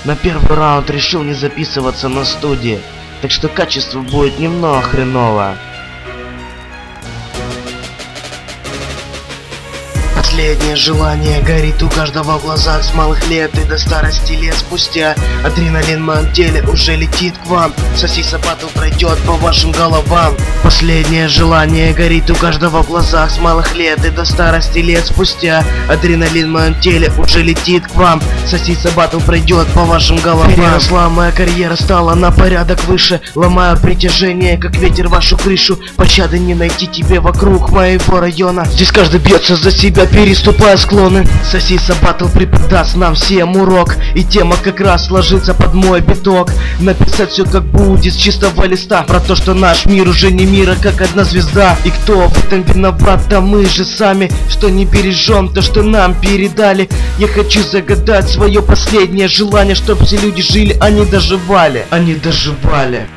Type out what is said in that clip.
На первый раунд решил не записываться на студии, так что качество будет немного хреново. Последнее желание горит у каждого в глазах с малых лет и до старости лет спустя. Адреналин в моем теле уже летит к вам. Сосиса батл пройдет по вашим головам. Последнее желание горит у каждого в глазах с малых лет и до старости лет спустя. Адреналин в моем теле уже летит к вам. Сосиса батл пройдет по вашим головам. Переросла моя карьера, стала на порядок выше. Ломаю притяжение, как ветер вашу крышу. Пощады не найти тебе вокруг моего района. Здесь каждый бьется за себя, переступая склоны. Сосиса батл преподаст нам всем урок, и тема как раз ложится под мой биток. Написать все как будет с чистого листа, про то, что наш мир уже не мир, а как одна звезда. И кто в этом виноват? Да мы же сами, что не бережем то, что нам передали. Я хочу загадать свое последнее желание, чтоб все люди жили, а не доживали.